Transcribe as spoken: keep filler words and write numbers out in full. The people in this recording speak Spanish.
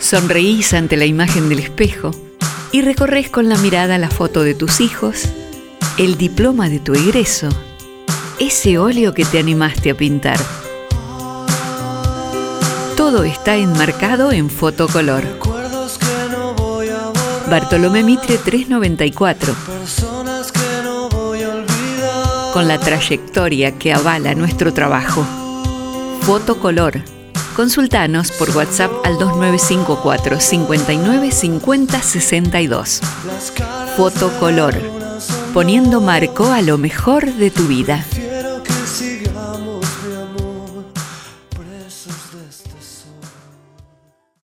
Sonreís ante la imagen del espejo y recorres con la mirada la foto de tus hijos, el diploma de tu egreso, ese óleo que te animaste a pintar. Todo está enmarcado en Fotocolor. Bartolomé Mitre trescientos noventa y cuatro. Con la trayectoria que avala nuestro trabajo. Fotocolor. Consultanos por WhatsApp al dos nueve cinco cuatro, cinco nueve cinco cero, seis dos. Fotocolor. Poniendo marco a lo mejor de tu vida.